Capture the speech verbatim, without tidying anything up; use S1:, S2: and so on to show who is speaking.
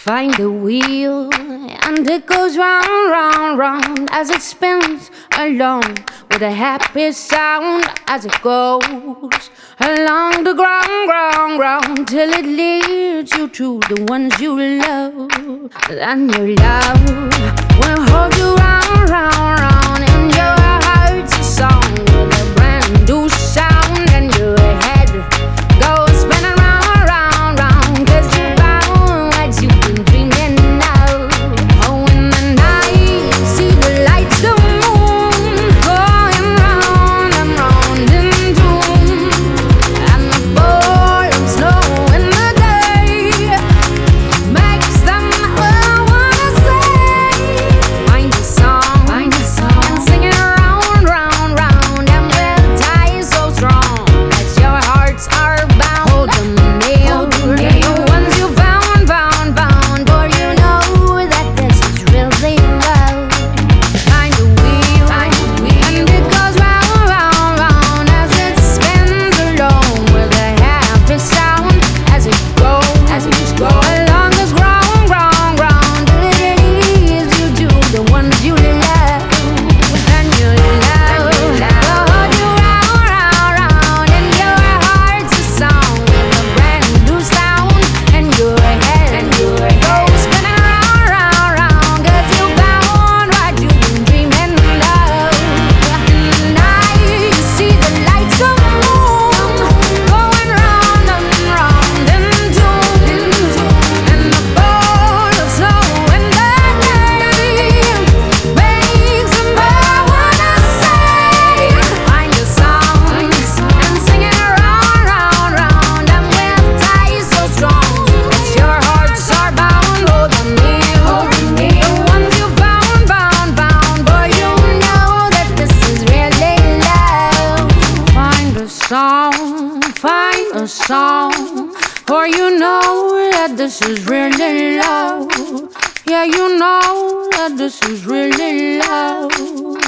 S1: Find the wheel, and it goes round, round, round as it spins along with a happy sound as it goes along the ground, ground, ground till it leads you to the ones you love. And your love will hold you round, round, round in your heart's a song with a brand new sound, and your head goes spinning round, round, round 'cause you found what you've been dreaming of. Oh, in the night you see the lights, the moon going round and round in tune, and the fall of snow in the day makes them all wanna say, find a song, find a song, and sing it round, round, round, and we'll tie you so strong that your hearts are bound. Hold them near, the ones you found, found, found, for you know that this is really love. Find a wheel, find a wheel, and it goes round, round, round as it spins along with a happy sound as it goes, as it goes along the ground, ground, ground till it leads you to the ones you love. And your love will hold you round, round, round in your heart's a song with a brand new sound, and your head goes spinning round, round, round 'cause you found what you've been dreaming of. In the night you see the lights of the moon going round and round in tune, and the fall of snow in the day makes them all wanna say, find a song and sing it round, round, round, and we'll tie you so strong that your hearts are bound. Hold them near, the ones you found, found, found, for you know that this is really love. Find a song, find a song, for you know that this is really love. Yeah, you know that this is really love.